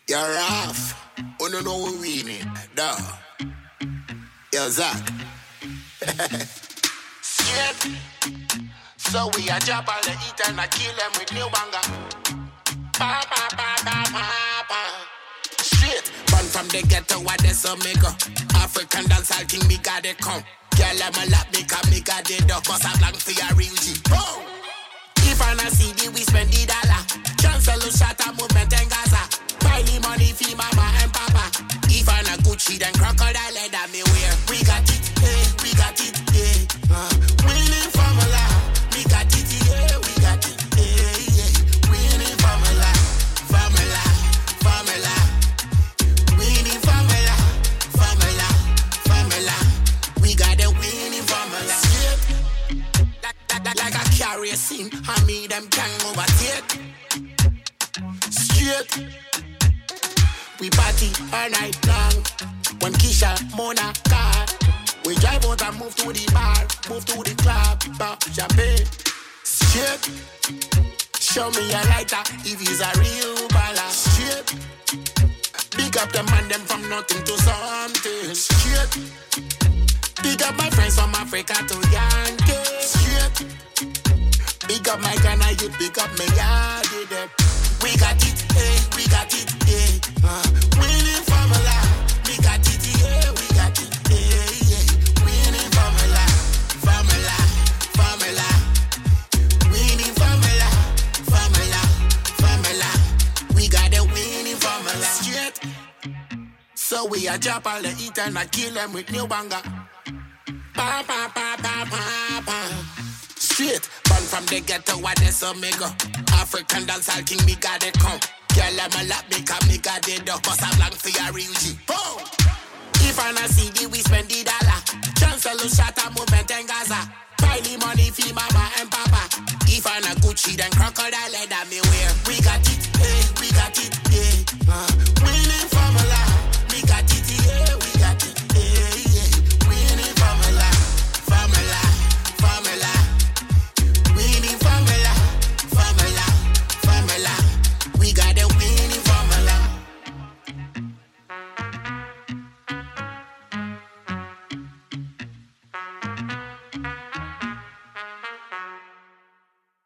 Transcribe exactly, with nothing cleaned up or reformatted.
You're off. Oh, no, no, we're winning. Duh. Yo, Zach. Shit. So we a drop all the eat and I kill them with new banger. Pa, pa, pa, pa, pa, pa. Straight. Born from the ghetto, what they so make up. African dancehall king, me got it come. Girl, I'm a lap, me come, me got it up. Cause I'm blank for your real G. Boom. If I not see the, we spend the dollar. Cancel the shot a movement in Gaza. Buy the money for mama and papa. If I not Gucci, then crocodile leather me wear. We got it, hey, we got it, yeah. Uh, winning formula. We got it, yeah, we got it, yeah, yeah. Winning formula, formula, formula. Winning formula, formula, formula. We got the winning formula. Like, like, like a carrier scene, I mean them can overtake. Straight. We party all night long. When Keisha, Mona, car. We drive out and move to the bar. Move to the club, pop champagne. Straight. Show me a lighter if he's a real baller. Straight. Big up the man, them from nothing to something. Straight. Big up my friends from Africa to Yankee. Straight. Big up my Ghana, you big up me yard. We got it, hey, we got it, yeah. Uh, winning formula, we got it, yeah, we got it, yeah, yeah. Winning formula, formula, formula. Winning formula, formula, formula. We got the winning formula. Straight. So we a drop all the eat and I kill them with new banger. Pa pa pa pa pa pa. Straight. Born from the ghetto, what they so me go. African dancehall king, me got it come. Girl, I'm a lap, me come, me got it up. Cause I'm blank for your real G. Boom! If I not see the, we spend the dollar. Cancel the shot a movement in Gaza. Buy the money for mama and papa. If I not Gucci, then crocodile leather me wear. We got it, hey, we got it, yeah. Uh, winning for